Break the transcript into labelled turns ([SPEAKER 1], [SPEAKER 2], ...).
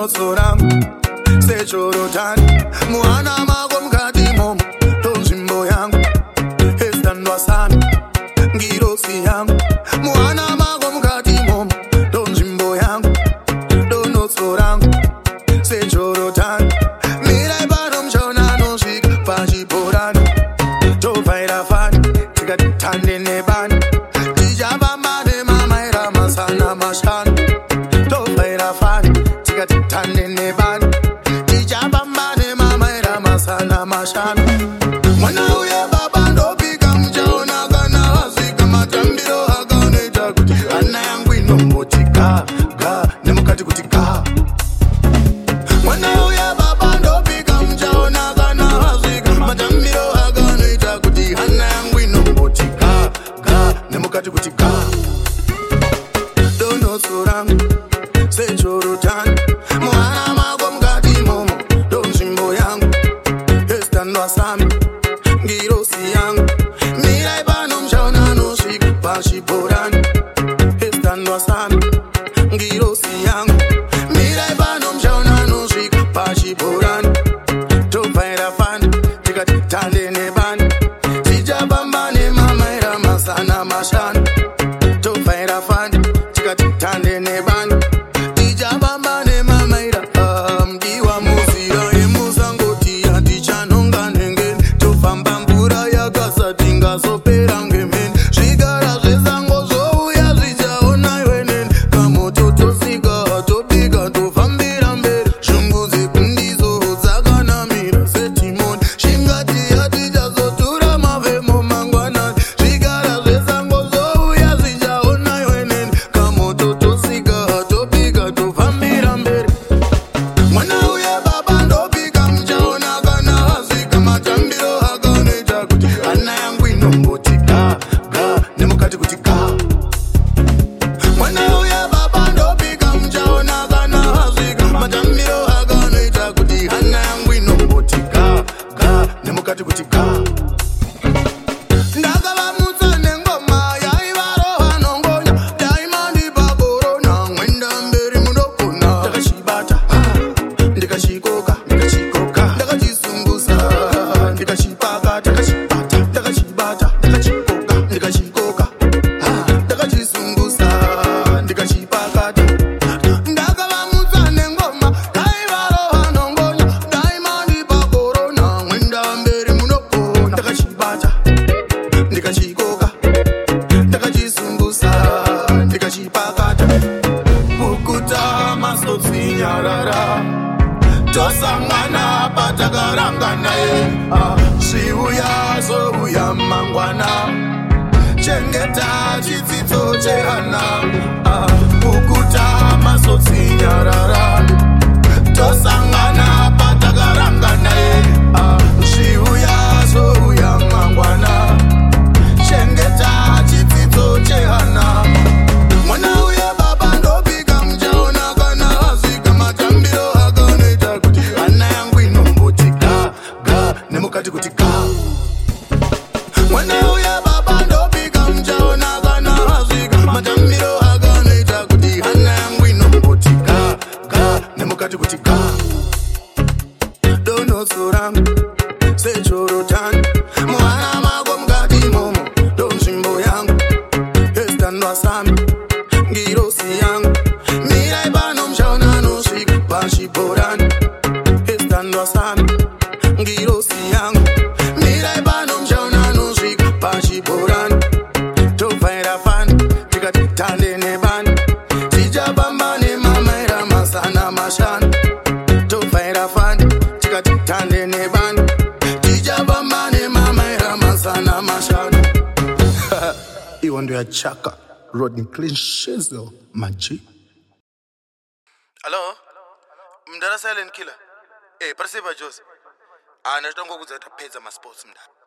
[SPEAKER 1] donotsora sechorotani muhana mako mukati momo tonzvimbo yangu estandwa sami ngirosi yangu muhana mako mukati momo tonzvimbo yangu donotsora sechorotani mirai pano muchaona anosvika pachibhorani tobvaira fani tikati tande nebani tichapamba nemamaira masana mashanu tobvaira fani tikati tande nebani tichapamba nemamaira masana mashanu mwana uye baba ndopika muchaona kana vasvika matambiro akanoita kuti hana yangu inomboti ga ga nemukati kuti ga mwana uye baba ndopika muchaona kana vasvika matambiro akanoita kuti hana yangu inomboti ga ga nemukati kuti ga donotsora sechorotani muhana mako mukati momo donzvimbo yangu estandwa sami ngirosi yangu mirai pano muchaona anosvika pachibhorani estandwa sami ngirosi yangu mirai pano muchaona anosvika pachibhorani tobvaira fani tikati tande nebani tichapamba nemamaira masana mashanu tobvaira fani tikati tande nebani tichapamba nemamaira mudiwa muzira emusangoti hatichanonga nengeni tofamba mvura yakasati ngazopera ngemeni zvigara zvesango zvouya zvichaona iweneni kamoto tosika tobika tofambira mberi zvungu dzekundizo dzakanamira setimoni shingati hatichazotura mavhemo mangwanani zvigara zvesango zvouya zvichaona iweneni kamoto tosika tobika tofambira mberi mwana uye baba ndopika muchaona kana vasvika matambiro akanoita kuti hana yangu inomboti ga ga nemukati kuti ga mwana uye baba ndopika muchaona kana vasvika matambiro akanoita kuti hana yangu inomboti ga ga nemukati kuti ga ndakavamutsa nengoma yaivarova nongonya daimandipa korona mwenda mberi munokona ndakachibata ndikachikoka ndakachisungusa ndikachipaka ndakachibata ndakachibata ndakachikoka ndikachikoka ndakachisungusa ndikachipakata ndakavamutsa nengoma daivarova nongonya daimandipa korona mwenda mberi munokona ndakachibata ndikachikoka ndakachisungusa ndikachipakata bukuta masotsi nyarara tosangana patakarangana zviuya zouya mangwana chengeta chidzidzo chehana bukuta masotsi nyarara tosangana patakarangana zviuya zouya mangwana chengeta chidzidzo chehana mwana uye baba ndopika muchaona kana vasvika matambiro akanoita kuti hana yangu inomboti ga ga nemukati kuti ga mwana uye baba ndopika muchaona kana vasvika matambiro akanoita kuti hana yangu inomboti ga ga nemukati kuti ga donotsora sechorotani muhana mako mukati momo donzvimbo yangu estandwa sami ngirosi yangu mirai pano muchaona anosvika pachibhorani estandwa sami ngirosi yangu mirai pano muchaona anosvika pachibhorani tobvaira fani tikati tande nebani tichapamba nemamaira masana mashanu tobvaira fani tikati tande nebani tichapamba nemamaira masana mashanu iwo ndoyachaka rodney clean shizzle maji hello mndana silent killer perceiver jose ndachitangokudza kuti tapedza masports mndana